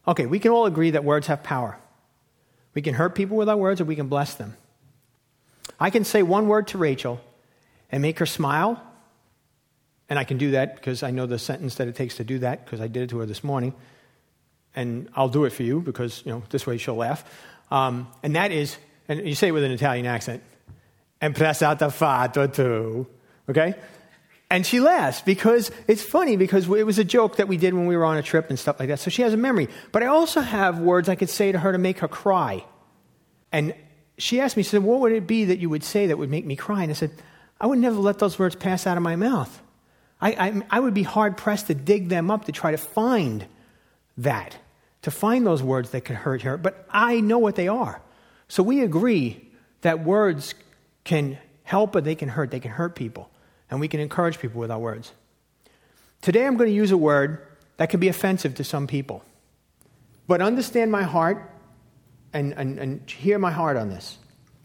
Okay, we can all agree that words have power. We can hurt people with our words or we can bless them. I can say one word to Rachel and make her smile, and I can do that because I know the sentence that it takes to do that because I did it to her this morning, and I'll do it for you because, this way she'll laugh. And that is, and you say it with an Italian accent, "Empressata fatto tu," okay? And she laughs because it's funny because it was a joke that we did when we were on a trip and stuff like that. So she has a memory. But I also have words I could say to her to make her cry. And she asked me, she said, "What would it be that you would say that would make me cry?" And I said, "I would never let those words pass out of my mouth. I would be hard-pressed to dig them up to try to find that, to find those words that could hurt her. But I know what they are." So we agree that words can help, but they can hurt people. And we can encourage people with our words. Today I'm going to use a word that can be offensive to some people. But understand my heart and hear my heart on this.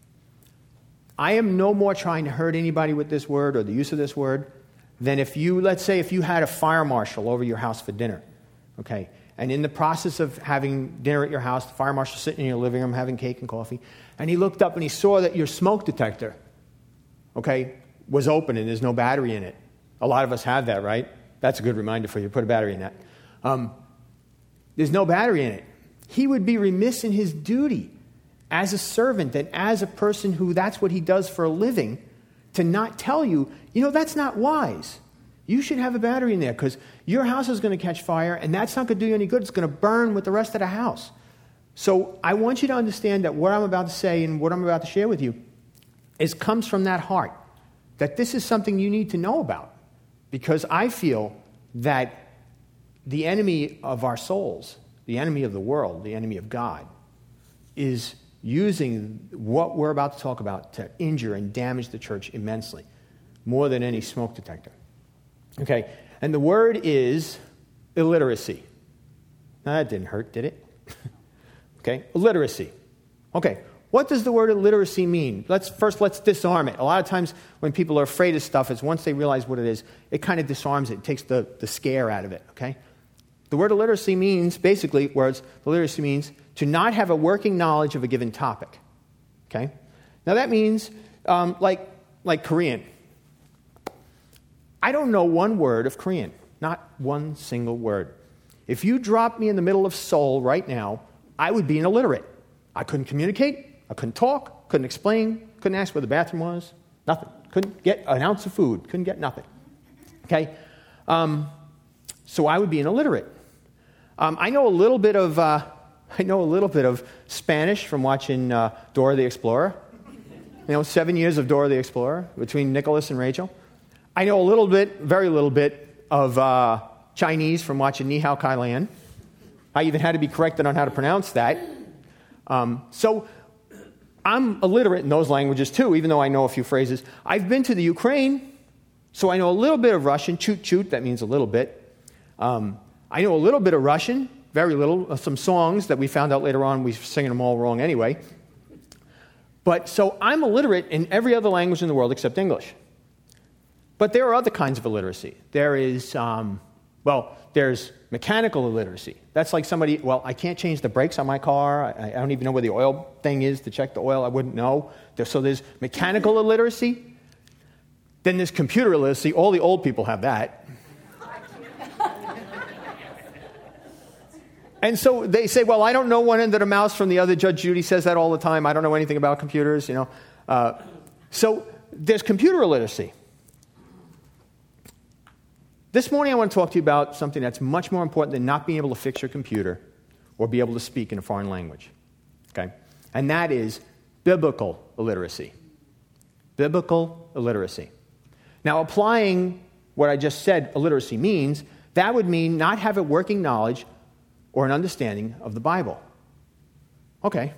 I am no more trying to hurt anybody with this word or the use of this word than if you had a fire marshal over your house for dinner, okay? And in the process of having dinner at your house, the fire marshal sitting in your living room having cake and coffee, and he looked up and he saw that your smoke detector, okay, was open and there's no battery in it. A lot of us have that, right? That's a good reminder for you. Put a battery in that. There's no battery in it. He would be remiss in his duty as a servant and as a person who that's what he does for a living to not tell you, that's not wise. You should have a battery in there because your house is going to catch fire and that's not going to do you any good. It's going to burn with the rest of the house. So I want you to understand that what I'm about to say and what I'm about to share with you comes from that heart. That this is something you need to know about. Because I feel that the enemy of our souls, the enemy of the world, the enemy of God, is using what we're about to talk about to injure and damage the church immensely, more than any smoke detector. Okay, and the word is illiteracy. Now that didn't hurt, did it? Okay, illiteracy. Okay, what does the word illiteracy mean? Let's disarm it. A lot of times when people are afraid of stuff, it's once they realize what it is, it kind of disarms it. It takes the scare out of it, okay? The word illiteracy means, illiteracy means to not have a working knowledge of a given topic, okay? Now that means, like Korean. I don't know one word of Korean, not one single word. If you dropped me in the middle of Seoul right now, I would be an illiterate. I couldn't communicate. I couldn't talk, couldn't explain, couldn't ask where the bathroom was, nothing. Couldn't get an ounce of food, couldn't get nothing. Okay? So I would be an illiterate. I know a little bit of Spanish from watching Dora the Explorer. 7 years of Dora the Explorer between Nicholas and Rachel. I know very little bit of Chinese from watching Ni Hao Kai Lan. I even had to be corrected on how to pronounce that. So I'm illiterate in those languages too, even though I know a few phrases. I've been to the Ukraine, so I know a little bit of Russian. Chut, that means a little bit. I know a little bit of Russian, very little. Some songs that we found out later on, we were singing them all wrong anyway. But so I'm illiterate in every other language in the world except English. But there are other kinds of illiteracy. There is, there's mechanical illiteracy. That's like somebody, I can't change the brakes on my car. I don't even know where the oil thing is to check the oil. I wouldn't know. So there's mechanical illiteracy. Then there's computer illiteracy. All the old people have that. And so they say, I don't know one end of the mouse from the other. Judge Judy says that all the time. I don't know anything about computers, So there's computer illiteracy. This morning I want to talk to you about something that's much more important than not being able to fix your computer or be able to speak in a foreign language. Okay? And that is biblical illiteracy. Biblical illiteracy. Now, applying what I just said illiteracy means, that would mean not have a working knowledge or an understanding of the Bible. Okay.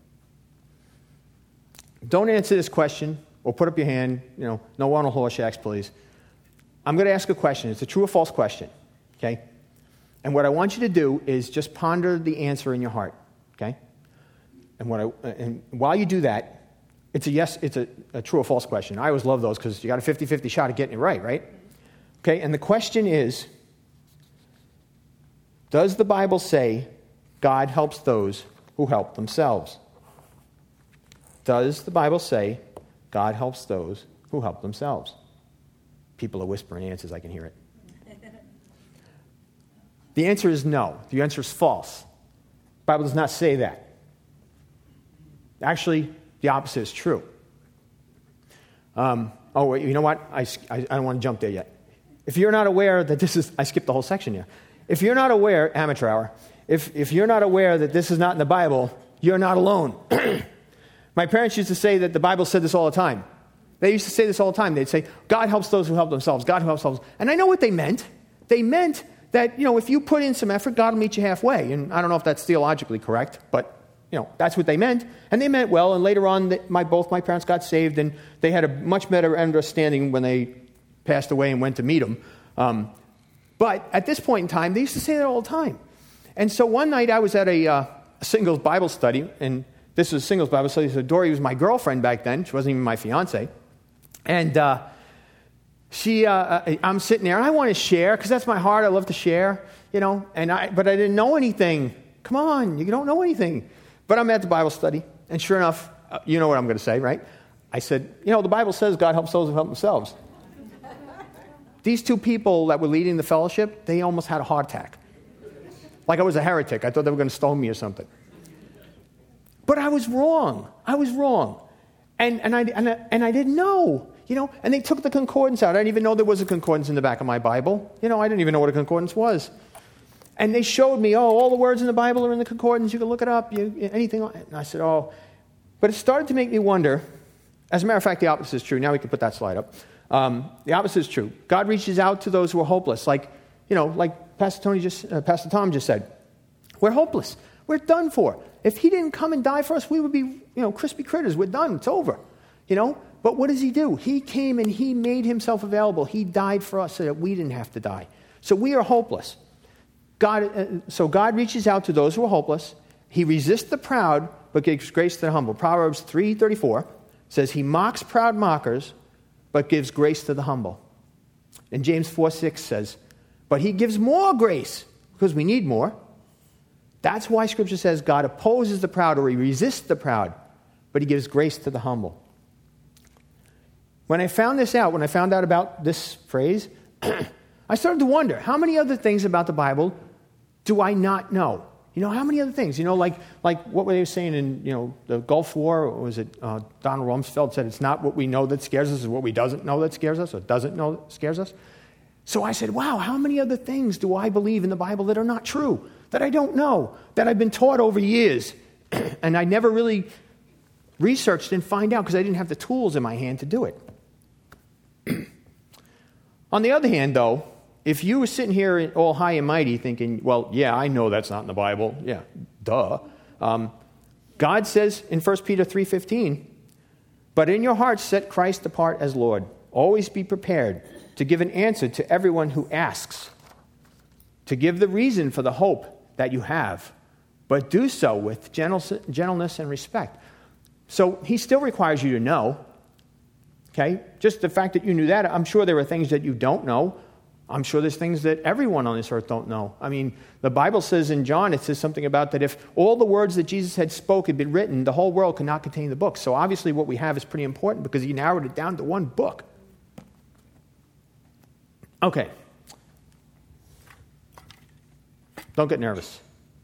Don't answer this question or put up your hand, no one on Horseshax, please. I'm going to ask a question. It's a true or false question, okay? And what I want you to do is just ponder the answer in your heart, okay? And while you do that, it's a true or false question. I always love those because you got a 50-50 shot at getting it right? Okay, and the question is, does the Bible say God helps those who help themselves? Does the Bible say God helps those who help themselves? People are whispering answers. I can hear it. The answer is no. The answer is false. The Bible does not say that. Actually, the opposite is true. Wait, you know what? I don't want to jump there yet. If you're not aware that this is... I skipped the whole section here. If you're not aware, amateur hour, if you're not aware that this is not in the Bible, you're not alone. My parents used to say that the Bible said this all the time. They used to say this all the time. They'd say, God helps those who help themselves. God who helps themselves. And I know what they meant. They meant that, if you put in some effort, God will meet you halfway. And I don't know if that's theologically correct, but, that's what they meant. And they meant well. And later on, both my parents got saved, and they had a much better understanding when they passed away and went to meet him. But at this point in time, they used to say that all the time. And so one night I was at a singles Bible study, and this was a singles Bible study, so Dory was my girlfriend back then. She wasn't even my fiance. And I'm sitting there, and I want to share, because that's my heart. I love to share, but I didn't know anything. Come on, you don't know anything. But I'm at the Bible study, and sure enough, you know what I'm going to say, right? I said, the Bible says God helps those who help themselves. These two people that were leading the fellowship, they almost had a heart attack. Like I was a heretic. I thought they were going to stone me or something. But I was wrong. And I didn't know, and they took the concordance out. I didn't even know there was a concordance in the back of my Bible. I didn't even know what a concordance was. And they showed me, all the words in the Bible are in the concordance. You can look it up, anything. And I said, But it started to make me wonder. As a matter of fact, the opposite is true. Now we can put that slide up. The opposite is true. God reaches out to those who are hopeless. Like Pastor Tom just said. We're hopeless. We're done for. If he didn't come and die for us, we would be, crispy critters. We're done. It's over. But what does he do? He came and he made himself available. He died for us so that we didn't have to die. So we are hopeless. So God reaches out to those who are hopeless. He resists the proud, but gives grace to the humble. Proverbs 3:34 says, he mocks proud mockers, but gives grace to the humble. And James 4:6 says, but he gives more grace, because we need more. That's why Scripture says God opposes the proud, or he resists the proud, but he gives grace to the humble. When I found out about this phrase, I started to wonder, how many other things about the Bible do I not know? How many other things? Like what were they saying in, the Gulf War? Or was it Donald Rumsfeld said, it's not what we know that scares us, it's what we doesn't know that scares us, or doesn't know that scares us. So I said, wow, how many other things do I believe in the Bible that are not true, that I don't know, that I've been taught over years, and I never really researched and find out because I didn't have the tools in my hand to do it. On the other hand, though, if you were sitting here all high and mighty thinking, well, yeah, I know that's not in the Bible. Yeah, duh. God says in 1 Peter 3:15, but in your hearts set Christ apart as Lord. Always be prepared to give an answer to everyone who asks, to give the reason for the hope that you have, but do so with gentleness and respect. So he still requires you to know. Okay? Just the fact that you knew that, I'm sure there are things that you don't know. I'm sure there's things that everyone on this earth don't know. I mean, the Bible says in John, it says something about that if all the words that Jesus had spoke had been written, the whole world could not contain the book. So obviously what we have is pretty important because he narrowed it down to one book. Okay. Don't get nervous.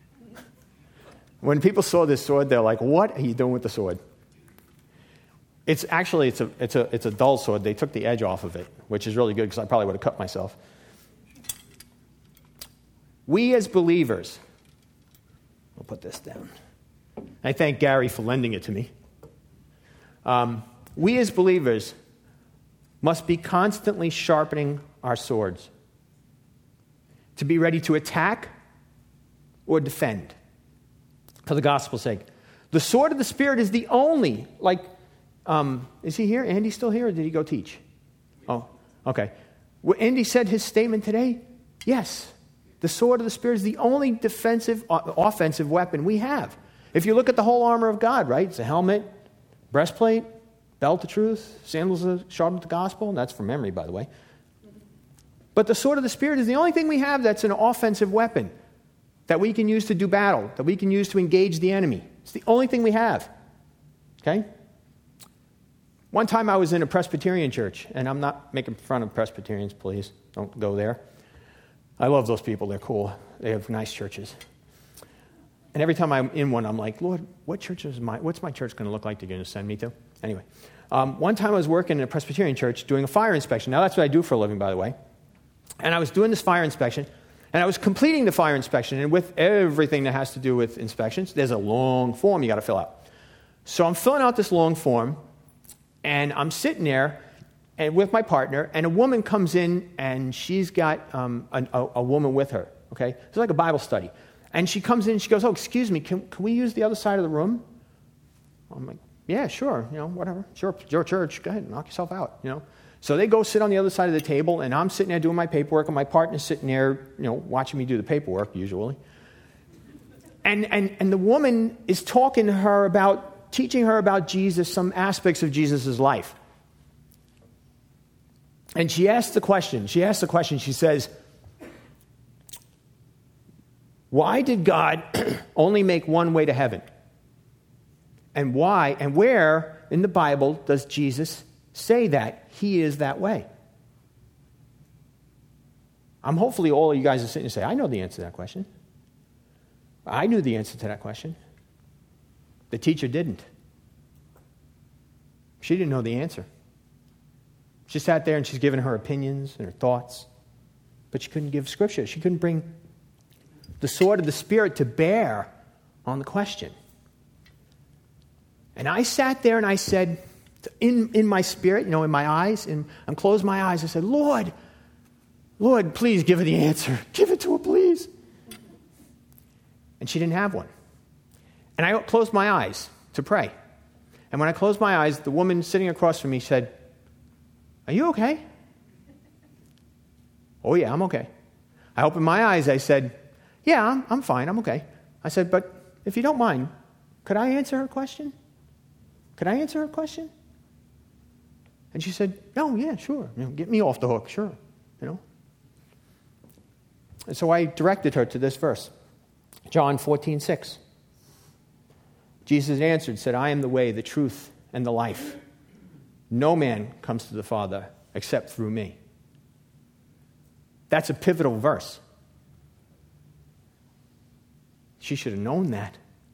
When people saw this sword, they're like, what are you doing with the sword? It's a dull sword. They took the edge off of it, which is really good because I probably would have cut myself. We as believers, I'll put this down. I thank Gary for lending it to me. We as believers must be constantly sharpening our swords to be ready to attack or defend for the gospel's sake. The sword of the Spirit is the only, is he here? Andy still here, or did he go teach? Oh, okay. Well, Andy said his statement today. Yes, the sword of the Spirit is the only defensive, offensive weapon we have. If you look at the whole armor of God, right? It's a helmet, breastplate, belt of truth, sandals sharpened with the gospel. And that's from memory, by the way. But the sword of the Spirit is the only thing we have that's an offensive weapon that we can use to do battle, that we can use to engage the enemy. It's the only thing we have. Okay? One time I was in a Presbyterian church, and I'm not making fun of Presbyterians, please. Don't go there. I love those people. They're cool. They have nice churches. And every time I'm in one, I'm like, Lord, what's my church going to look like you're going to send me to? Anyway, one time I was working in a Presbyterian church doing a fire inspection. Now, that's what I do for a living, by the way. And I was doing this fire inspection, and I was completing the fire inspection. And with everything that has to do with inspections, there's a long form you got to fill out. So I'm filling out this long form, and I'm sitting there and with my partner, and a woman comes in, and she's got a woman with her. Okay, it's like a Bible study. And she comes in and she goes, oh, excuse me, can we use the other side of the room? I'm like, yeah, sure, whatever. Sure, it's your church. Go ahead, knock yourself out, So they go sit on the other side of the table, and I'm sitting there doing my paperwork, and my partner's sitting there, watching me do the paperwork, usually. And the woman is talking to her teaching her about Jesus, some aspects of Jesus' life. And she asked the question, she says, why did God only make one way to heaven? And why and where in the Bible does Jesus say that he is that way? Hopefully all of you guys are sitting and say, I know the answer to that question. I knew the answer to that question. The teacher didn't. She didn't know the answer. She sat there and she's giving her opinions and her thoughts, but she couldn't give scripture. She couldn't bring the sword of the Spirit to bear on the question. And I sat there and I said, in my spirit, in my eyes, and I'm closed my eyes, I said, Lord, please give her the answer. Give it to her, please. And she didn't have one. And I closed my eyes to pray. And when I closed my eyes, the woman sitting across from me said, are you okay? Oh, yeah, I'm okay. I opened my eyes, I said, yeah, I'm fine, I'm okay. I said, but if you don't mind, could I answer her question? Could I answer her question? And she said, oh, yeah, sure. Get me off the hook, sure. And so I directed her to this verse, John 14:6. Jesus answered, said, I am the way, the truth, and the life. No man comes to the Father except through me. That's a pivotal verse. She should have known that.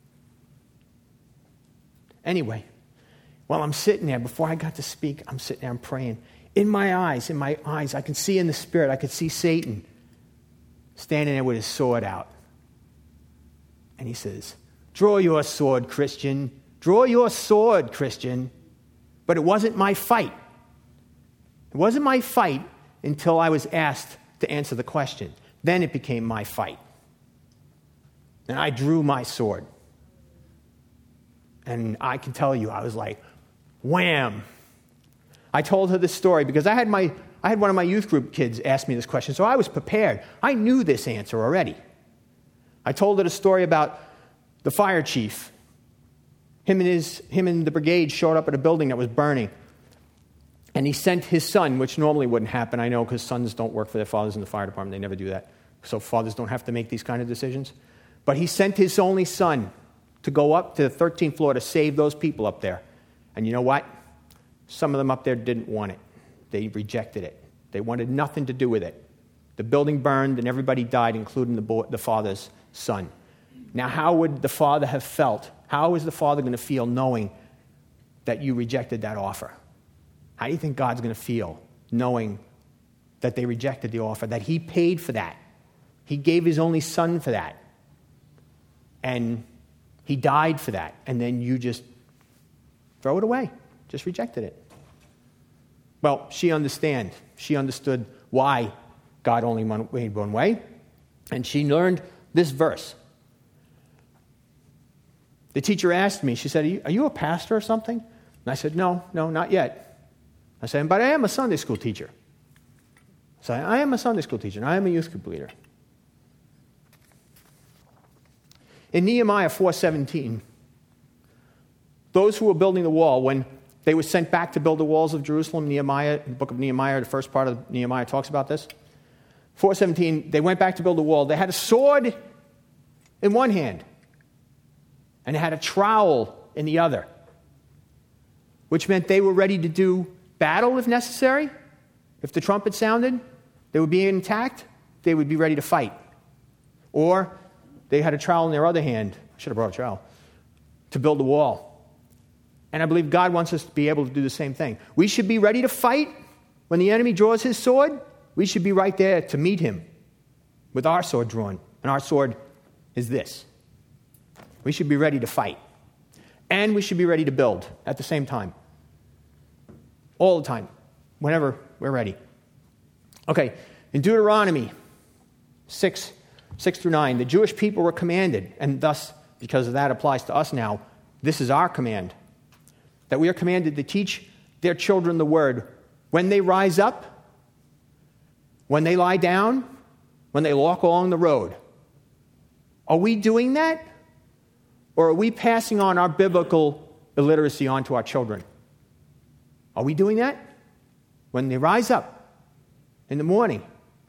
Anyway, while I'm sitting there, before I got to speak, I'm sitting there, I'm praying. In my eyes, I can see in the Spirit, I could see Satan standing there with his sword out. And he says, draw your sword, Christian. Draw your sword, Christian. But it wasn't my fight. It wasn't my fight until I was asked to answer the question. Then it became my fight. And I drew my sword. And I can tell you, I was like, wham. I told her this story because I had one of my youth group kids ask me this question, so I was prepared. I knew this answer already. I told her the story about the fire chief. Him and the brigade showed up at a building that was burning. And he sent his son, which normally wouldn't happen, I know, because sons don't work for their fathers in the fire department. They never do that. So fathers don't have to make these kind of decisions. But he sent his only son to go up to the 13th floor to save those people up there. And you know what? Some of them up there didn't want it. They rejected it. They wanted nothing to do with it. The building burned and everybody died, including the father's son. Now, how would the father have felt? How is the father going to feel knowing that you rejected that offer? How do you think God's going to feel knowing that they rejected the offer, that he paid for that? He gave his only son for that. And he died for that. And then you just throw it away. Just rejected it. Well, she understood. She understood why God only made one way. And she learned this verse. The teacher asked me, she said, are you a pastor or something? And I said, no, not yet. I said, but I am a Sunday school teacher. So I am a Sunday school teacher, and I am a youth group leader. In Nehemiah 4:17, those who were building the wall, when they were sent back to build the walls of Jerusalem, Nehemiah, the book of Nehemiah, the first part of Nehemiah talks about this. 4:17, they went back to build the wall. They had a sword in one hand, and had a trowel in the other, which meant they were ready to do battle if necessary. If the trumpet sounded, they would be intact, they would be ready to fight. Or they had a trowel in their other hand, I should have brought a trowel, to build a wall. And I believe God wants us to be able to do the same thing. We should be ready to fight when the enemy draws his sword. We should be right there to meet him with our sword drawn. And our sword is this. We should be ready to fight. And we should be ready to build at the same time. All the time. Whenever we're ready. Okay, in Deuteronomy 6 through 9, the Jewish people were commanded, and thus, because of that applies to us now, this is our command, that we are commanded to teach their children the word when they rise up, when they lie down, when they walk along the road. Are we doing that? Or are we passing on our biblical illiteracy onto our children? Are we doing that? When they rise up in the morning,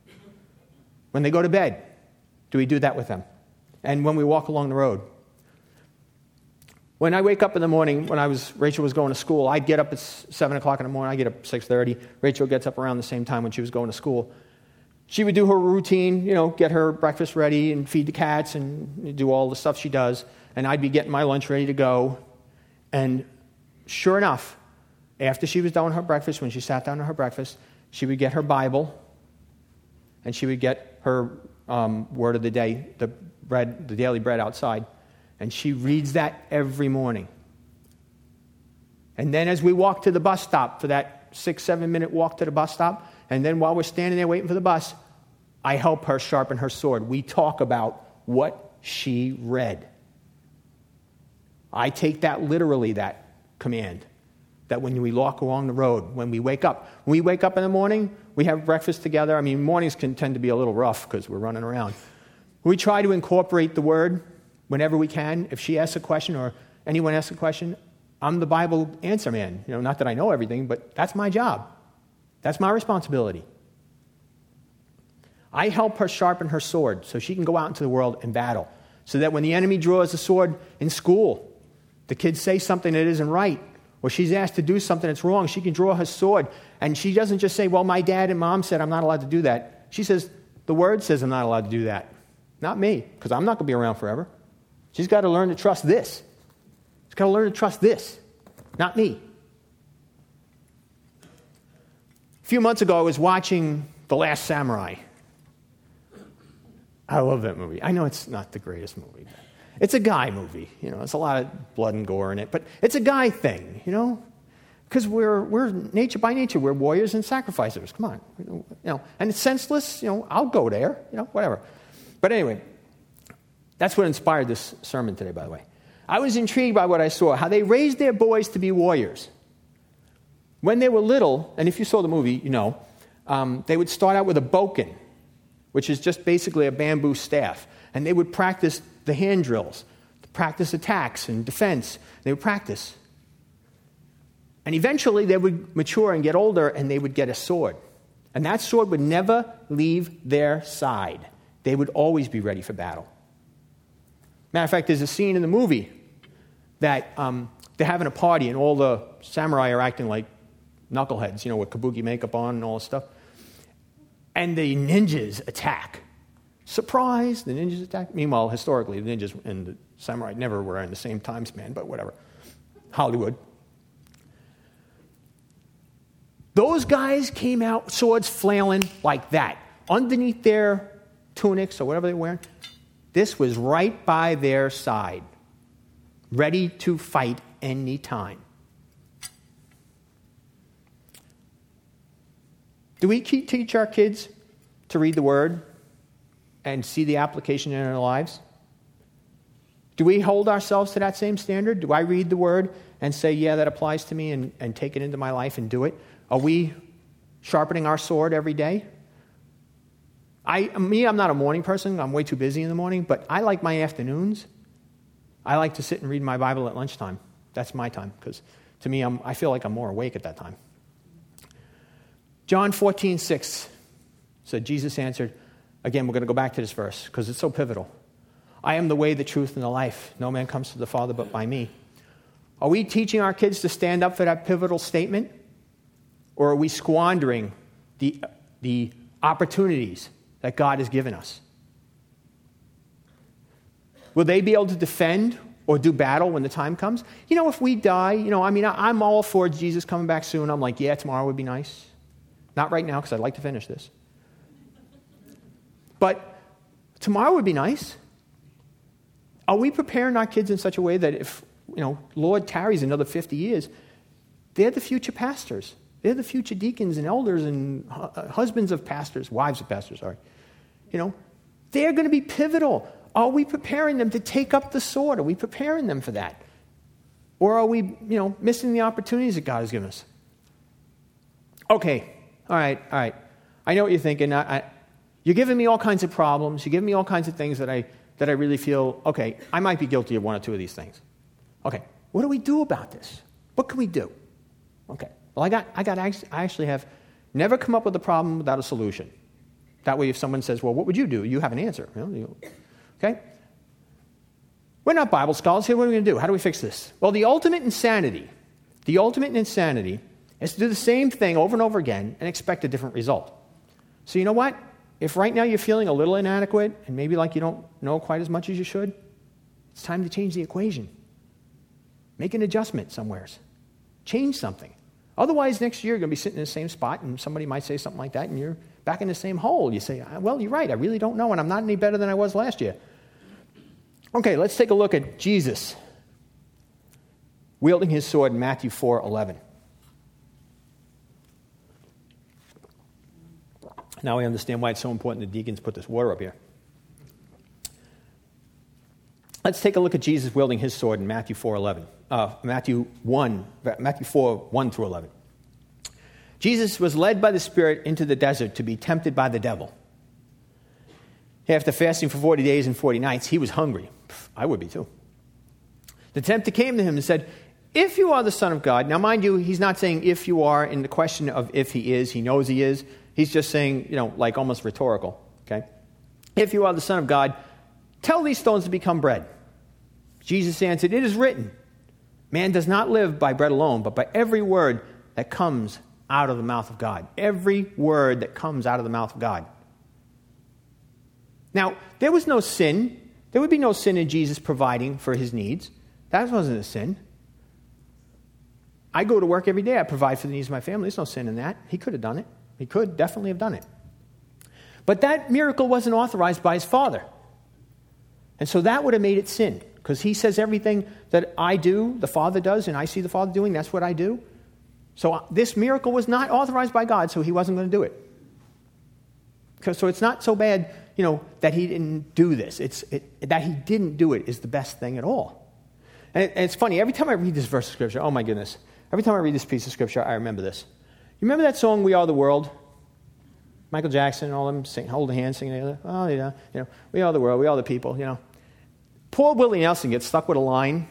when they go to bed, do we do that with them? And when we walk along the road? When I wake up in the morning, Rachel was going to school, I'd get up at 7 o'clock in the morning, I get up at 6:30. Rachel gets up around the same time when she was going to school. She would do her routine, get her breakfast ready and feed the cats and do all the stuff she does. And I'd be getting my lunch ready to go. And sure enough, after she was done with her breakfast, when she sat down to her breakfast, she would get her Bible and she would get her word of the day, the daily bread outside. And she reads that every morning. And then as we walk to the bus stop for that 6-7 minute walk to the bus stop, and then while we're standing there waiting for the bus, I help her sharpen her sword. We talk about what she read. I take that literally, that command. That when we walk along the road, when we wake up in the morning, we have breakfast together. I mean, mornings can tend to be a little rough because we're running around. We try to incorporate the word whenever we can. If she asks a question or anyone asks a question, I'm the Bible answer man. Not that I know everything, but that's my job. That's my responsibility. I help her sharpen her sword so she can go out into the world and battle. So that when the enemy draws the sword in school, the kids say something that isn't right, or she's asked to do something that's wrong, she can draw her sword. And she doesn't just say, well, my dad and mom said I'm not allowed to do that. She says, the word says I'm not allowed to do that. Not me, because I'm not going to be around forever. She's got to learn to trust this. She's got to learn to trust this, not me. A few months ago, I was watching The Last Samurai. I love that movie. I know it's not the greatest movie. It's a guy movie. There's a lot of blood and gore in it, but it's a guy thing, because we're nature by nature, we're warriors and sacrificers. Come on, and it's senseless. I'll go there, whatever. But anyway, that's what inspired this sermon today, by the way. I was intrigued by what I saw, how they raised their boys to be warriors. When they were little, and if you saw the movie, they would start out with a bokken, which is just basically a bamboo staff. And they would practice the hand drills, practice attacks and defense. They would practice. And eventually they would mature and get older, and they would get a sword. And that sword would never leave their side. They would always be ready for battle. Matter of fact, there's a scene in the movie that they're having a party, and all the samurai are acting like knuckleheads, with kabuki makeup on and all this stuff. And the ninjas attack. Surprise, the ninjas attack. Meanwhile, historically, the ninjas and the samurai never were in the same time span, but whatever. Hollywood. Those guys came out, swords flailing like that, underneath their tunics or whatever they were wearing. This was right by their side, ready to fight any time. Do we teach our kids to read the Word and see the application in our lives? Do we hold ourselves to that same standard? Do I read the Word and say, yeah, that applies to me, and take it into my life and do it? Are we sharpening our sword every day? I'm not a morning person. I'm way too busy in the morning, but I like my afternoons. I like to sit and read my Bible at lunchtime. That's my time, because to me, I feel like I'm more awake at that time. John 14:6 said, Jesus answered, again, we're going to go back to this verse because it's so pivotal. I am the way, the truth, and the life. No man comes to the Father but by me. Are we teaching our kids to stand up for that pivotal statement? Or are we squandering the opportunities that God has given us? Will they be able to defend or do battle when the time comes? If we die, I'm all for Jesus coming back soon. I'm like, yeah, tomorrow would be nice. Not right now, because I'd like to finish this. But tomorrow would be nice. Are we preparing our kids in such a way that if, Lord tarries another 50 years, they're the future pastors. They're the future deacons and elders and husbands of pastors, wives of pastors, sorry. They're going to be pivotal. Are we preparing them to take up the sword? Are we preparing them for that? Or are we, missing the opportunities that God has given us? Okay, all right. I know what you're thinking. You're giving me all kinds of problems. You're giving me all kinds of things that I really feel, okay, I might be guilty of one or two of these things. Okay, what do we do about this? What can we do? Okay, well, I actually have never come up with a problem without a solution. That way, if someone says, well, what would you do? You have an answer. Okay? We're not Bible scholars here. What are we going to do? How do we fix this? Well, the ultimate insanity is to do the same thing over and over again and expect a different result. So you know what? If right now you're feeling a little inadequate and maybe like you don't know quite as much as you should, it's time to change the equation. Make an adjustment somewheres. Change something. Otherwise, next year you're going to be sitting in the same spot and somebody might say something like that and you're back in the same hole. You say, well, you're right. I really don't know and I'm not any better than I was last year. Okay, let's take a look at Jesus wielding his sword in Matthew 4:11. Now we understand why it's so important the deacons put this water up here. Let's take a look at Jesus wielding his sword in Matthew 4:11. Matthew 4, 1 through 11. Jesus was led by the Spirit into the desert to be tempted by the devil. After fasting for 40 days and 40 nights, he was hungry. I would be too. The tempter came to him and said, if you are the Son of God, now mind you, he's not saying if you are in the question of if he is, he knows he is. He's just saying, like almost rhetorical, okay? If you are the Son of God, tell these stones to become bread. Jesus answered, it is written, man does not live by bread alone, but by every word that comes out of the mouth of God. Every word that comes out of the mouth of God. Now, there was no sin. There would be no sin in Jesus providing for his needs. That wasn't a sin. I go to work every day. I provide for the needs of my family. There's no sin in that. He could have done it. He could definitely have done it. But that miracle wasn't authorized by his Father. And so that would have made it sin. Because he says everything that I do, the Father does, and I see the Father doing, that's what I do. So this miracle was not authorized by God, so he wasn't going to do it. So it's not so bad, that he didn't do this. That he didn't do it is the best thing at all. And it's funny, every time I read this verse of Scripture, oh my goodness, every time I read this piece of Scripture, I remember this. You remember that song, We Are the World? Michael Jackson and all them holding hands, singing together. Oh, yeah, we are the world, we are the people, Poor Willie Nelson gets stuck with a line.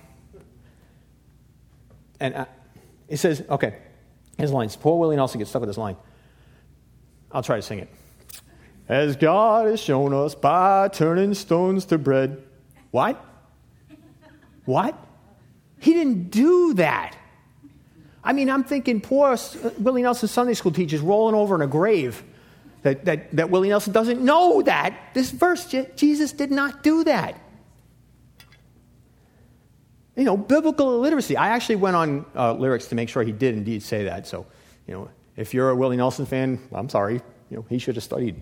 And it says, okay, his lines. Poor Willie Nelson gets stuck with this line. I'll try to sing it. As God has shown us by turning stones to bread. What? What? He didn't do that. I mean, I'm thinking poor Willie Nelson Sunday school teachers rolling over in a grave that Willie Nelson doesn't know that. This verse, Jesus did not do that. Biblical illiteracy. I actually went on lyrics to make sure he did indeed say that. So, if you're a Willie Nelson fan, I'm sorry. He should have studied.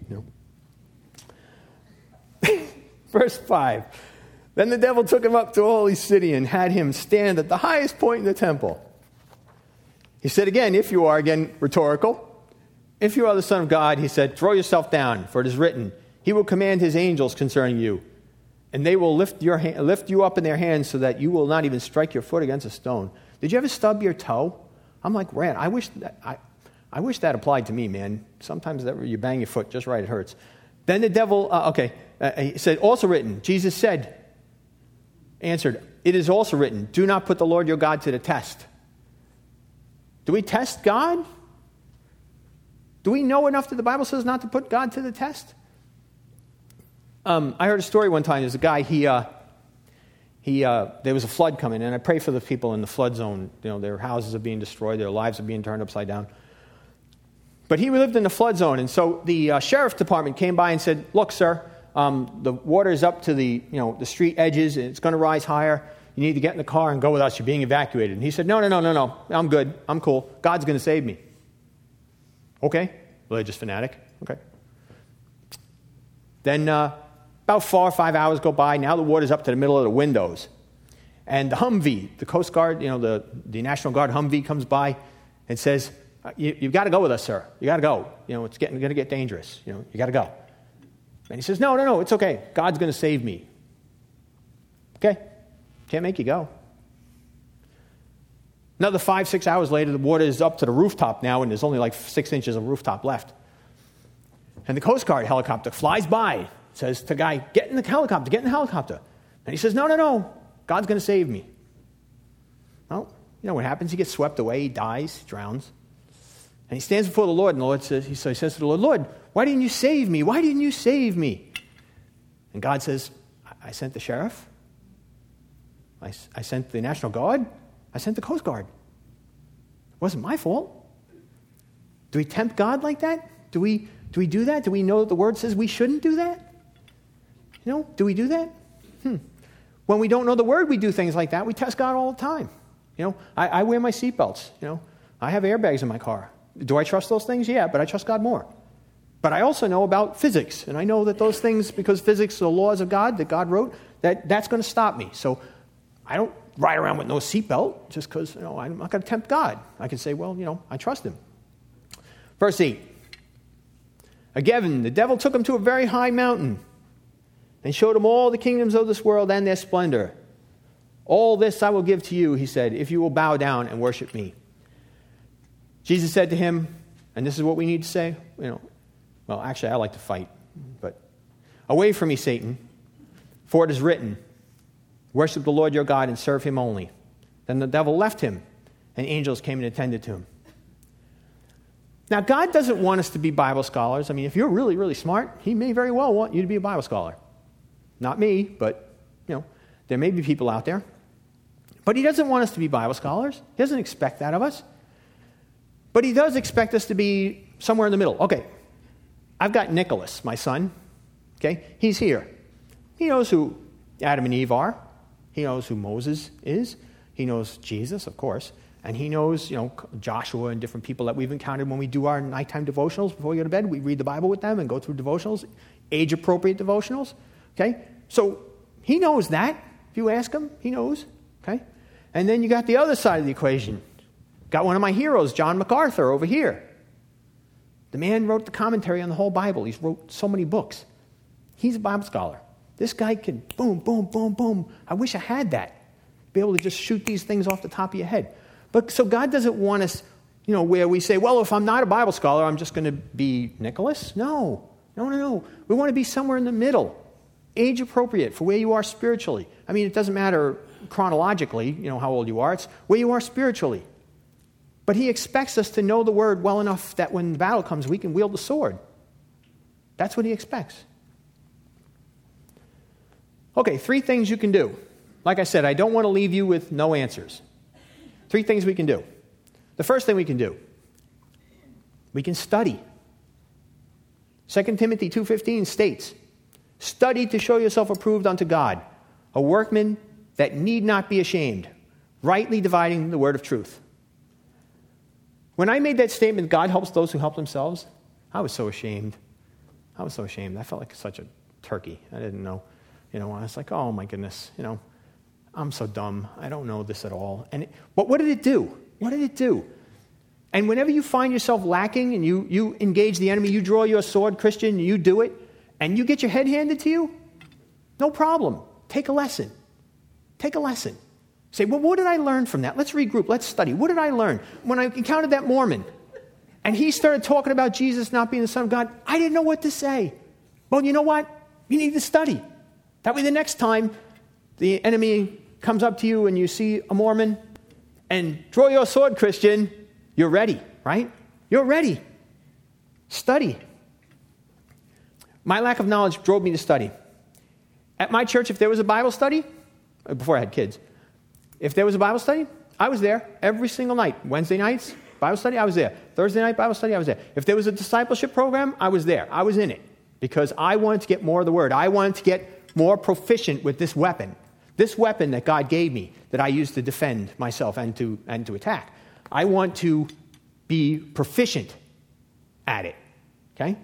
Verse 5. Then the devil took him up to a holy city and had him stand at the highest point in the temple. He said again, if you are, again, rhetorical. If you are the Son of God, he said, throw yourself down, for it is written, he will command his angels concerning you, and they will lift you up in their hands so that you will not even strike your foot against a stone. Did you ever stub your toe? I'm like, man, I wish that applied to me, man. Sometimes you bang your foot just right, it hurts. Then the devil, he said, also written, Jesus answered, it is also written, do not put the Lord your God to the test. Do we test God? Do we know enough that the Bible says not to put God to the test? I heard a story one time. There's a guy, there was a flood coming, and I pray for the people in the flood zone. You know, their houses are being destroyed, their lives are being turned upside down. But he lived in the flood zone, and so the sheriff department came by and said, "Look, sir, the water is up to the street edges, and it's going to rise higher. You need to get in the car and go with us. You're being evacuated." And he said, No. I'm good. I'm cool. God's going to save me. Okay, religious fanatic. Okay. Then about 4 or 5 hours go by. Now the water's up to the middle of the windows. And the Humvee, the Coast Guard, the National Guard Humvee comes by and says, You've got to go with us, sir. You got to go. It's going to get dangerous. You got to go. And he says, No, it's okay. God's going to save me. Okay. Can't make you go. Another 5-6 hours later, the water is up to the rooftop now, and there's only like 6 inches of rooftop left. And the Coast Guard helicopter flies by, says to the guy, get in the helicopter. And he says, No, God's going to save me. Well, you know what happens? He gets swept away, he dies, he drowns. And he stands before the Lord, and the Lord says, he says to the Lord, Lord, why didn't you save me? Why didn't you save me? And God says, I sent the sheriff. I sent the National Guard. I sent the Coast Guard. It wasn't my fault. Do we tempt God like that? Do we do that? Do we know that the Word says we shouldn't do that? Do we do that? When we don't know the Word, we do things like that. We test God all the time. I wear my seatbelts. I have airbags in my car. Do I trust those things? Yeah, but I trust God more. But I also know about physics, and I know that those things, because physics are laws of God that God wrote, that's going to stop me. So I don't ride around with no seatbelt just because I'm not going to tempt God. I can say, well, I trust Him. Verse 8. Again, the devil took him to a very high mountain and showed him all the kingdoms of this world and their splendor. All this I will give to you, he said, if you will bow down and worship me. Jesus said to him, and this is what we need to say, well, actually, I like to fight, but away from me, Satan, for it is written, worship the Lord your God and serve Him only. Then the devil left him, and angels came and attended to him. Now, God doesn't want us to be Bible scholars. I mean, if you're really, really smart, He may very well want you to be a Bible scholar. Not me, but, there may be people out there. But He doesn't want us to be Bible scholars. He doesn't expect that of us. But He does expect us to be somewhere in the middle. Okay, I've got Nicholas, my son. Okay, he's here. He knows who Adam and Eve are. He knows who Moses is. He knows Jesus, of course. And he knows, Joshua and different people that we've encountered when we do our nighttime devotionals before we go to bed. We read the Bible with them and go through devotionals, age-appropriate devotionals. Okay? So he knows that. If you ask him, he knows. Okay? And then you got the other side of the equation. Got one of my heroes, John MacArthur, over here. The man wrote the commentary on the whole Bible. He's wrote so many books. He's a Bible scholar. This guy can boom, boom, boom, boom. I wish I had that. Be able to just shoot these things off the top of your head. But so God doesn't want us, where we say, well, if I'm not a Bible scholar, I'm just going to be Nicholas. No. We want to be somewhere in the middle, age appropriate for where you are spiritually. I mean, it doesn't matter chronologically, how old you are. It's where you are spiritually. But He expects us to know the Word well enough that when the battle comes, we can wield the sword. That's what He expects. Okay, 3 things you can do. Like I said, I don't want to leave you with no answers. 3 things we can do. The first thing we can do, we can study. 2 Timothy 2:15 states, study to show yourself approved unto God, a workman that need not be ashamed, rightly dividing the word of truth. When I made that statement, God helps those who help themselves, I was so ashamed. I felt like such a turkey. I didn't know. I was like, oh my goodness, I'm so dumb. I don't know this at all. But what did it do? And whenever you find yourself lacking and you engage the enemy, you draw your sword, Christian, you do it, and you get your head handed to you, no problem. Take a lesson. Say, well, what did I learn from that? Let's regroup. Let's study. What did I learn? When I encountered that Mormon, and he started talking about Jesus not being the Son of God, I didn't know what to say. Well, you know what? You need to study. That way the next time the enemy comes up to you and you see a Mormon, and draw your sword, Christian, you're ready, right? You're ready. Study. My lack of knowledge drove me to study. At my church, if there was a Bible study, before I had kids, if there was a Bible study, I was there every single night. Wednesday nights, Bible study, I was there. Thursday night, Bible study, I was there. If there was a discipleship program, I was there. I was in it because I wanted to get more of the Word. I wanted to get more proficient with this weapon that God gave me that I use to defend myself and to attack. I want to be proficient at it, okay?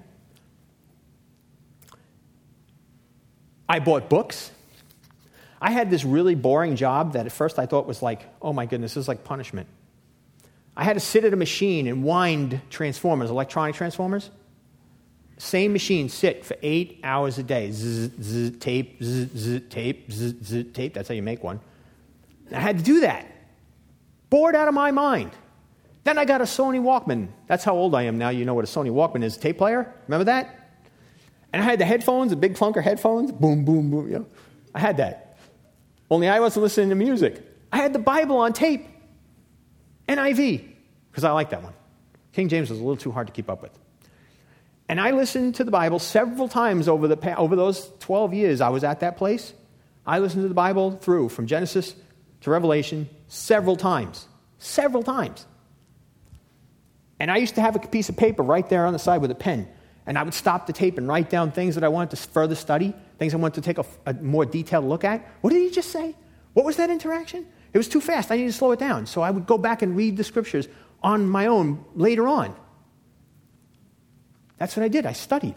I bought books. I had this really boring job that at first I thought was like, oh my goodness, this is like punishment. I had to sit at a machine and wind transformers, electronic transformers. Same machine, sit for 8 hours a day. Zzz, zzz, tape, zzz, zzz, tape, zzz, zzz, tape. That's how you make one. And I had to do that. Bored out of my mind. Then I got a Sony Walkman. That's how old I am now. You know what a Sony Walkman is, a tape player. Remember that? And I had the headphones, the big clunker headphones. Boom, boom, boom. You know, I had that. Only I wasn't listening to music. I had the Bible on tape. NIV, because I like that one. King James was a little too hard to keep up with. And I listened to the Bible several times over those 12 years I was at that place. I listened to the Bible through, from Genesis to Revelation, several times. Several times. And I used to have a piece of paper right there on the side with a pen. And I would stop the tape and write down things that I wanted to further study, things I wanted to take a more detailed look at. What did he just say? What was that interaction? It was too fast. I needed to slow it down. So I would go back and read the scriptures on my own later on. That's what I did. I studied.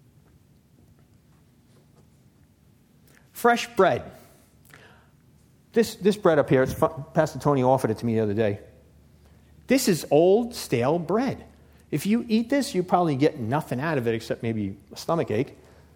Fresh bread. This bread up here, Pastor Tony offered it to me the other day. This is old, stale bread. If you eat this, you probably get nothing out of it except maybe a stomach ache.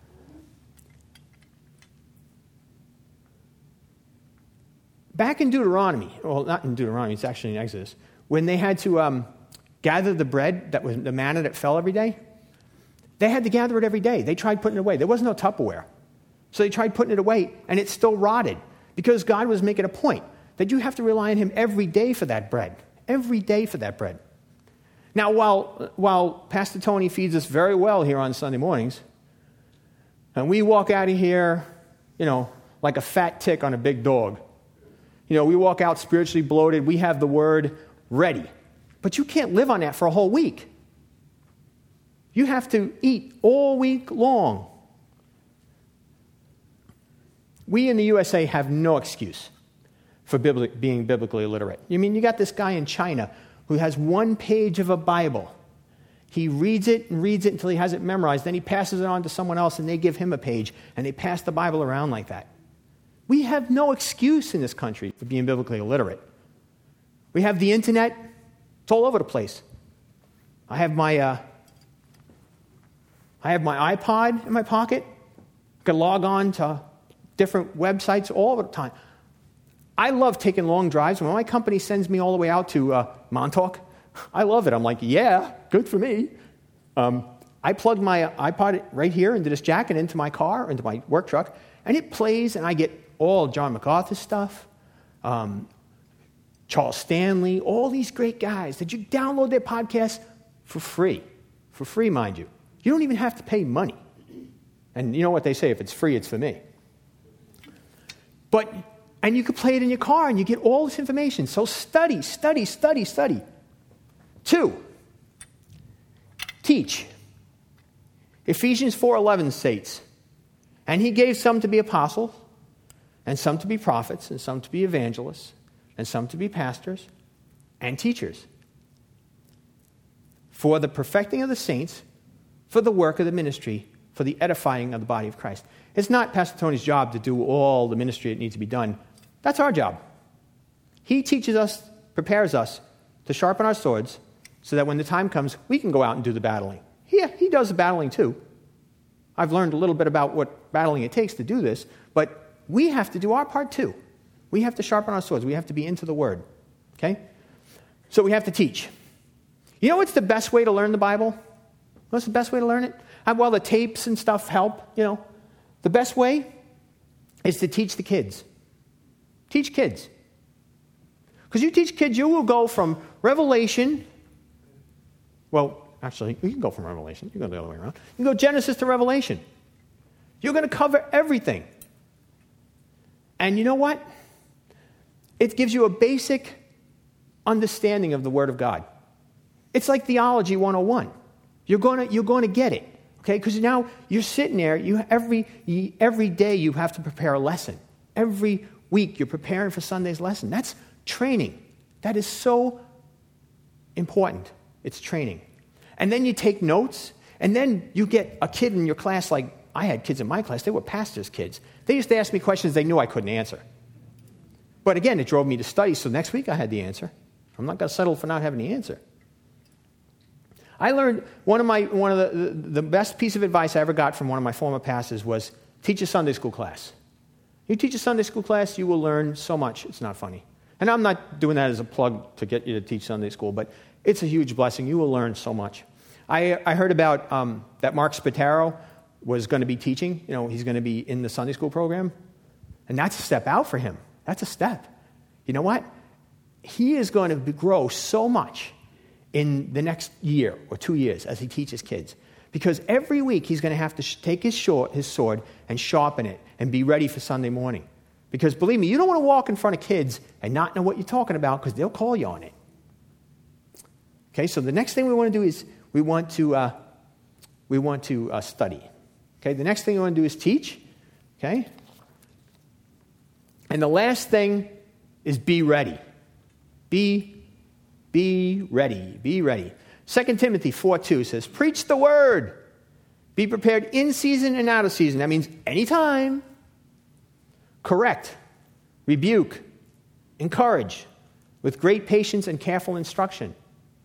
Back in Deuteronomy, well, not in Deuteronomy, it's actually in Exodus, when they had to gather the bread, that was the manna that fell every day, they had to gather it every day. They tried putting it away. There was no Tupperware. So they tried putting it away, and it still rotted because God was making a point that you have to rely on Him every day for that bread. Every day for that bread. Now, while Pastor Tony feeds us very well here on Sunday mornings, and we walk out of here, like a fat tick on a big dog. We walk out spiritually bloated. We have the Word ready. But you can't live on that for a whole week. You have to eat all week long. We in the USA have no excuse for being biblically illiterate. You got this guy in China who has one page of a Bible. He reads it and reads it until he has it memorized. Then he passes it on to someone else and they give him a page. And they pass the Bible around like that. We have no excuse in this country for being biblically illiterate. We have the internet. It's all over the place. I have my iPod in my pocket. I can log on to different websites all the time. I love taking long drives. When my company sends me all the way out to Montauk, I love it. I'm like, yeah, good for me. I plug my iPod right here into this jack and into my car, into my work truck, and it plays, and I get all John MacArthur stuff, Charles Stanley, all these great guys that you download their podcasts for free, mind you. You don't even have to pay money. And you know what they say, if it's free, it's for me. And you can play it in your car, and you get all this information. So study. 2, teach. Ephesians 4:11 states, and He gave some to be apostles, and some to be prophets, and some to be evangelists, and some to be pastors and teachers, for the perfecting of the saints, for the work of the ministry, for the edifying of the body of Christ. It's not Pastor Tony's job to do all the ministry that needs to be done. That's our job. He teaches us, prepares us to sharpen our swords so that when the time comes, we can go out and do the battling. He does the battling too. I've learned a little bit about what battling it takes to do this, but we have to do our part too. We have to sharpen our swords. We have to be into the Word. Okay? So we have to teach. You know what's the best way to learn the Bible? What's the best way to learn it? Well, the tapes and stuff help, The best way is to teach the kids. Teach kids. Because you teach kids, you will go from Revelation. Well, actually, you can go from Revelation. You can go the other way around. You can go Genesis to Revelation. You're going to cover everything. And you know what? It gives you a basic understanding of the Word of God. It's like Theology 101. You're going to get it, okay? Because now you're sitting there. Every day you have to prepare a lesson. Every week you're preparing for Sunday's lesson. That's training. That is so important. It's training. And then you take notes, and then you get a kid in your class, like I had kids in my class. They were pastors' kids. They used to ask me questions they knew I couldn't answer. But again, it drove me to study, so next week I had the answer. I'm not going to settle for not having the answer. I learned one of the best piece of advice I ever got from one of my former pastors was teach a Sunday school class. You teach a Sunday school class, you will learn so much. It's not funny. And I'm not doing that as a plug to get you to teach Sunday school, but it's a huge blessing. You will learn so much. I heard about that Mark Spataro was going to be teaching. He's going to be in the Sunday school program. And that's a step out for him. That's a step. You know what? He is going to grow so much in the next year or 2 years as he teaches kids. Because every week he's going to have to take his sword and sharpen it and be ready for Sunday morning. Because believe me, you don't want to walk in front of kids and not know what you're talking about because they'll call you on it. Okay, so the next thing we want to do is we want to study. Okay, the next thing we want to do is teach. Okay, and the last thing is be ready. Be ready. Be ready. 2 Timothy 4:2 says, preach the word. Be prepared in season and out of season. That means anytime. Correct, rebuke, encourage, with great patience and careful instruction.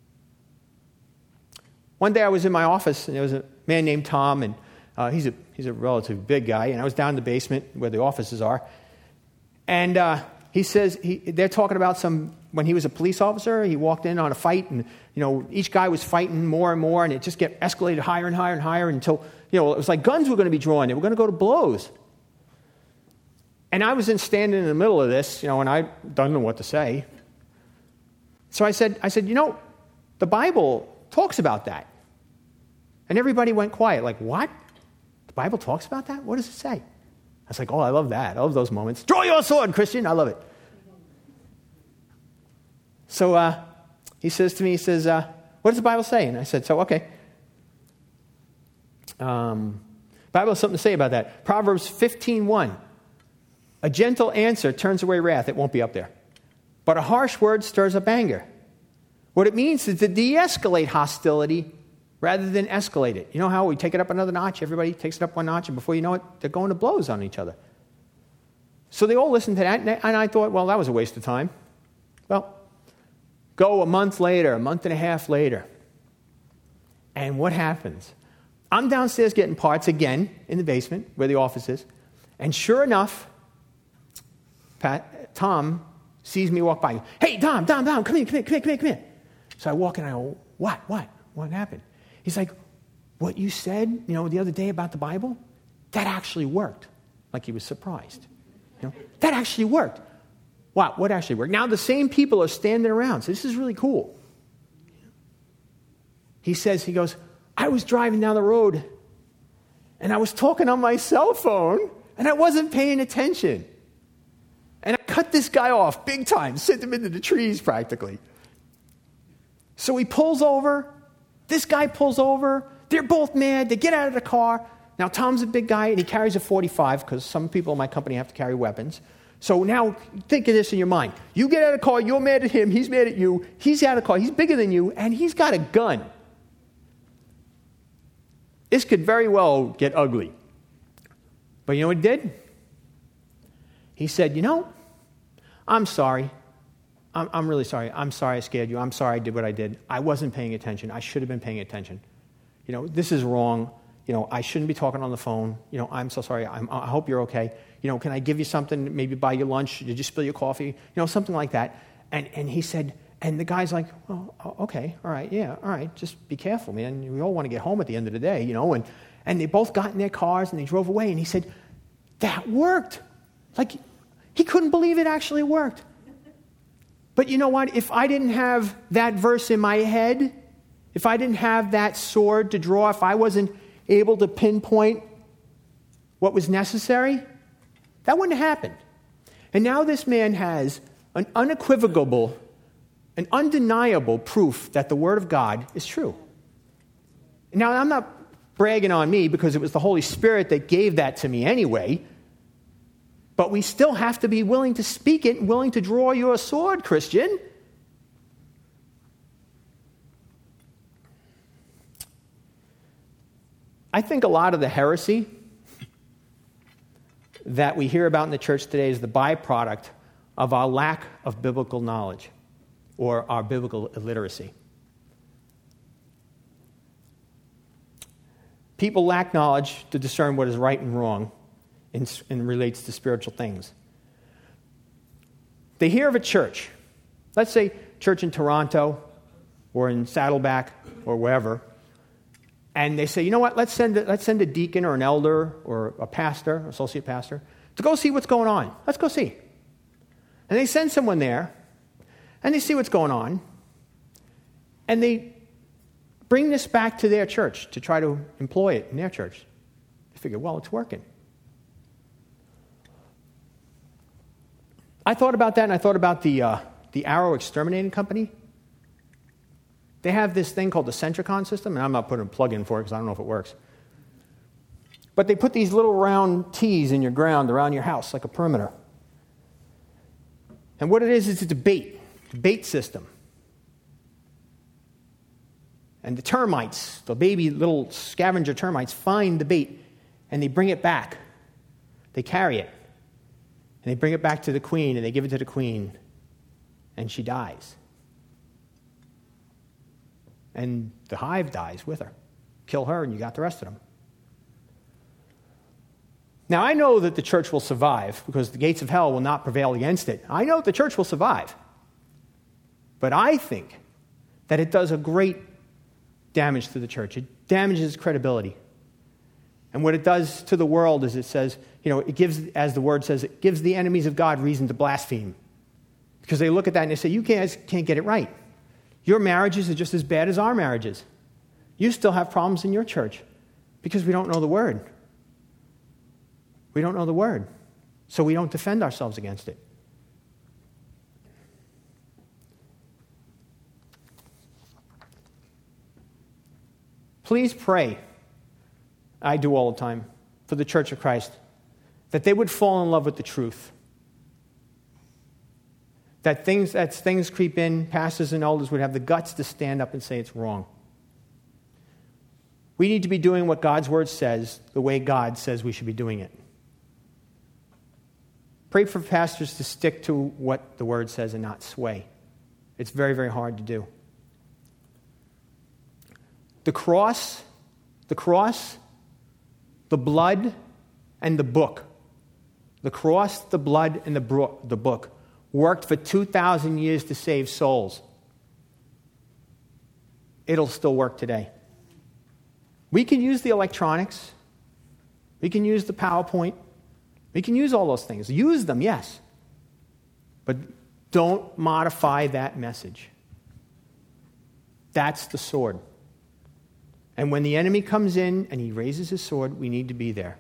One day I was in my office, and there was a man named Tom, and he's a relatively big guy, and I was down in the basement where the offices are, and he says, they're talking about when he was a police officer, he walked in on a fight, and each guy was fighting more and more, and it just kept escalated higher and higher and higher until, it was like guns were going to be drawn. They were going to go to blows. And I was standing in the middle of this, and I don't know what to say. So I said, the Bible talks about that. And everybody went quiet, like, what? The Bible talks about that? What does it say? I was like, oh, I love that. I love those moments. Draw your sword, Christian. I love it. So he says to me, what does the Bible say? And I said, okay. Bible has something to say about that. Proverbs 15:1. A gentle answer turns away wrath. It won't be up there. But a harsh word stirs up anger. What it means is to de-escalate hostility rather than escalate it. You know how we take it up another notch? Everybody takes it up one notch, and before you know it, they're going to blows on each other. So they all listened to that, and I thought, well, that was a waste of time. Well, go a month later, a month and a half later, and what happens? I'm downstairs getting parts again in the basement where the office is, and sure enough, Tom sees me walk by. Hey, Tom, come here. So I walk in and I go, what happened? He's like, what you said, the other day about the Bible, that actually worked. Like he was surprised. That actually worked. What actually worked? Now the same people are standing around. So this is really cool. He goes, I was driving down the road and I was talking on my cell phone and I wasn't paying attention. And I cut this guy off big time, sent him into the trees practically. So he pulls over. This guy pulls over. They're both mad. They get out of the car. Now, Tom's a big guy, and he carries a .45 because some people in my company have to carry weapons. So now think of this in your mind. You get out of the car. You're mad at him. He's mad at you. He's out of the car. He's bigger than you, and he's got a gun. This could very well get ugly. But you know what he did? He said, I'm sorry. I'm really sorry. I'm sorry I scared you. I'm sorry I did what I did. I wasn't paying attention. I should have been paying attention. This is wrong. I shouldn't be talking on the phone. I'm so sorry. I hope you're okay. Can I give you something, maybe buy you lunch? Did you spill your coffee? Something like that. And he said, and the guy's like, well, okay, all right, yeah, all right. Just be careful, man. We all want to get home at the end of the day, And they both got in their cars and they drove away. And he said, that worked. Like, he couldn't believe it actually worked. But you know what? If I didn't have that verse in my head, if I didn't have that sword to draw, if I wasn't able to pinpoint what was necessary, that wouldn't have happened. And now this man has an unequivocal, an undeniable proof that the Word of God is true. Now, I'm not bragging on me because it was the Holy Spirit that gave that to me anyway, but we still have to be willing to speak it and willing to draw your sword, Christian. I think a lot of the heresy that we hear about in the church today is the byproduct of our lack of biblical knowledge or our biblical illiteracy. People lack knowledge to discern what is right and wrong and relates to spiritual things. They hear of a church, let's say church in Toronto or in Saddleback or wherever, and they say, you know what, let's send a deacon or an elder or a pastor, associate pastor, to go see what's going on. Let's go see. And they send someone there, and they see what's going on, and they bring this back to their church to try to employ it in their church. They figure, well, it's working. I thought about that, and I thought about the Arrow Exterminating Company. They have this thing called the Centricon system, and I'm not putting a plug in for it because I don't know if it works. But they put these little round T's in your ground around your house, like a perimeter. And what it is it's a bait system. And the termites, the baby little scavenger termites, find the bait, and they bring it back. They carry it. And they bring it back to the queen, and they give it to the queen, and she dies. And the hive dies with her. Kill her, and you got the rest of them. Now, I know that the church will survive because the gates of hell will not prevail against it. I know the church will survive. But I think that it does a great damage to the church. It damages credibility. And what it does to the world is it says, it gives, as the word says, it gives the enemies of God reason to blaspheme. Because they look at that and they say, you guys can't get it right. Your marriages are just as bad as our marriages. You still have problems in your church because we don't know the word. We don't know the word. So we don't defend ourselves against it. Please pray, I do all the time, for the Church of Christ, that they would fall in love with the truth. That things creep in, pastors and elders would have the guts to stand up and say it's wrong. We need to be doing what God's word says, the way God says we should be doing it. Pray for pastors to stick to what the word says and not sway. It's very, very hard to do. The cross, the blood, and the book. The cross, the blood, and the book worked for 2,000 years to save souls. It'll still work today. We can use the electronics. We can use the PowerPoint. We can use all those things. Use them, yes. But don't modify that message. That's the sword. And when the enemy comes in and he raises his sword, we need to be there.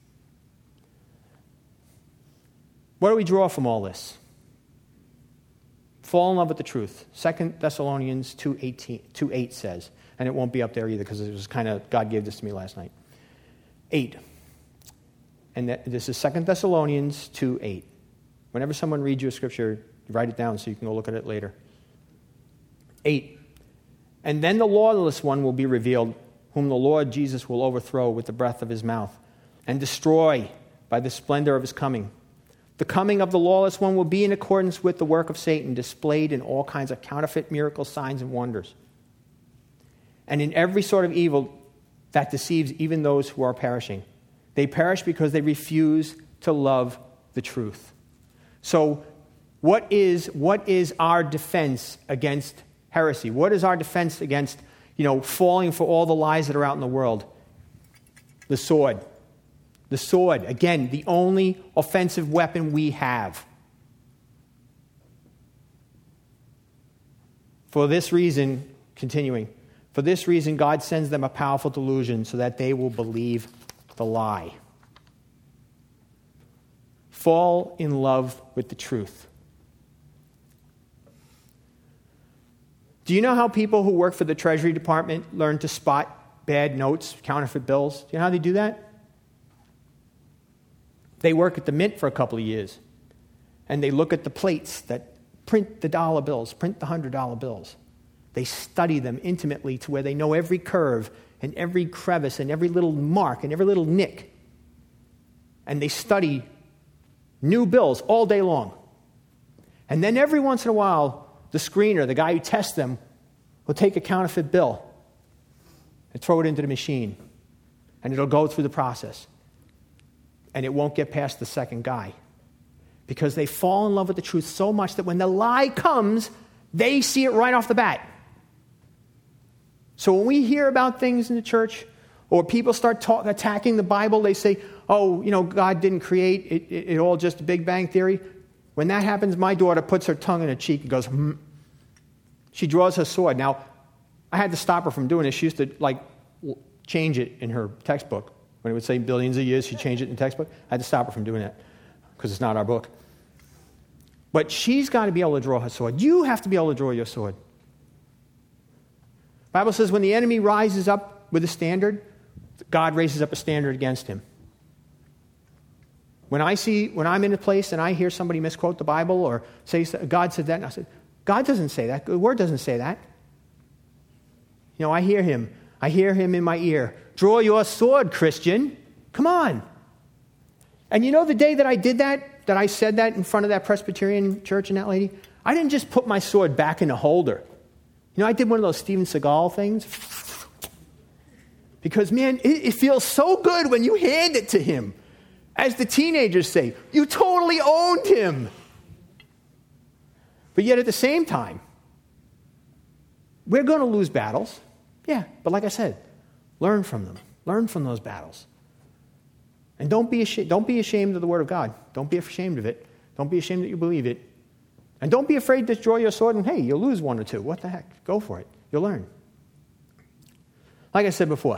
What do we draw from all this? Fall in love with the truth. 2 Thessalonians 2:8 says, and it won't be up there either because it was God gave this to me last night. 8. And this is 2 Thessalonians 2:8. Whenever someone reads you a scripture, write it down so you can go look at it later. 8. And then the lawless one will be revealed, whom the Lord Jesus will overthrow with the breath of his mouth and destroy by the splendor of his coming. The coming of the lawless one will be in accordance with the work of Satan, displayed in all kinds of counterfeit miracles, signs, and wonders, and in every sort of evil that deceives even those who are perishing. They perish because they refuse to love the truth. So what is our defense against heresy? What is our defense against, falling for all the lies that are out in the world? The sword. The sword, again, the only offensive weapon we have. For this reason, continuing, for this reason God sends them a powerful delusion so that they will believe the lie. fall in love with the truth. Do you know how people who work for the Treasury Department learn to spot bad notes, counterfeit bills? Do you know how they do that? They work at the mint for a couple of years, and they look at the plates that print the dollar bills, print the $100 bills. They study them intimately to where they know every curve and every crevice and every little mark and every little nick. And they study new bills all day long. And then every once in a while, the screener, the guy who tests them, will take a counterfeit bill and throw it into the machine. And it'll go through the process. And it won't get past the second guy. Because they fall in love with the truth so much that when the lie comes, they see it right off the bat. So when we hear about things in the church, or people start attacking the Bible, they say, oh, God didn't create it all just a Big Bang Theory. When that happens, my daughter puts her tongue in her cheek and goes, She draws her sword. Now, I had to stop her from doing this. She used to, change it in her textbook. When it would say billions of years, she'd change it in the textbook. I had to stop her from doing that because it's not our book. But she's got to be able to draw her sword. You have to be able to draw your sword. The Bible says when the enemy rises up with a standard, God raises up a standard against him. When I'm in a place and I hear somebody misquote the Bible or say, God said that, and I said, God doesn't say that. The Word doesn't say that. I hear him. I hear him in my ear. Draw your sword, Christian. Come on. And the day that I did that I said that in front of that Presbyterian church and that lady, I didn't just put my sword back in the holder. I did one of those Steven Seagal things. Because, man, it feels so good when you hand it to him. As the teenagers say, you totally owned him. But yet at the same time, we're going to lose battles. Yeah, but like I said, learn from them. Learn from those battles. And don't be ashamed of the Word of God. Don't be ashamed of it. Don't be ashamed that you believe it. And don't be afraid to draw your sword and, hey, you'll lose one or two. What the heck? Go for it. You'll learn. Like I said before,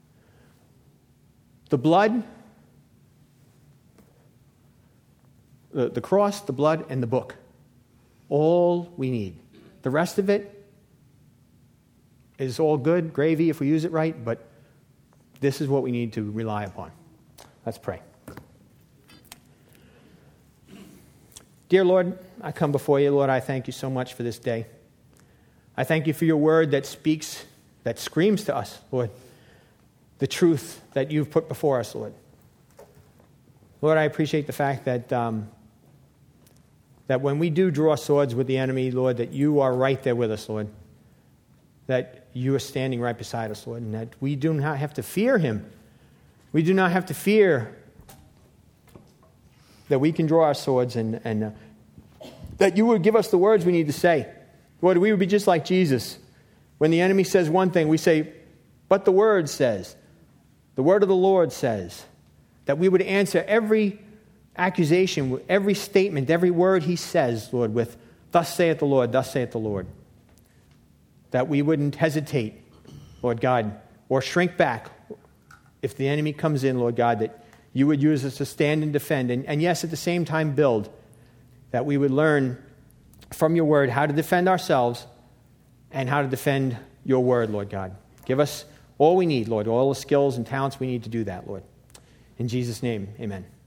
the blood, the cross, the blood, and the book. All we need. The rest of it is all good, gravy if we use it right, but this is what we need to rely upon. Let's pray. Dear Lord, I come before you, Lord. I thank you so much for this day. I thank you for your word that speaks, that screams to us, Lord, the truth that you've put before us, Lord. Lord, I appreciate the fact that that when we do draw swords with the enemy, Lord, that you are right there with us, Lord. That you are standing right beside us, Lord, and that we do not have to fear him. We do not have to fear that we can draw our swords and that you would give us the words we need to say. Lord, we would be just like Jesus. When the enemy says one thing, we say, but the word says, the word of the Lord says, that we would answer every accusation, every statement, every word he says, Lord, with, thus saith the Lord, thus saith the Lord. That we wouldn't hesitate, Lord God, or shrink back if the enemy comes in, Lord God, that you would use us to stand and defend, and yes, at the same time build, that we would learn from your word how to defend ourselves and how to defend your word, Lord God. Give us all we need, Lord, all the skills and talents we need to do that, Lord. In Jesus' name, amen.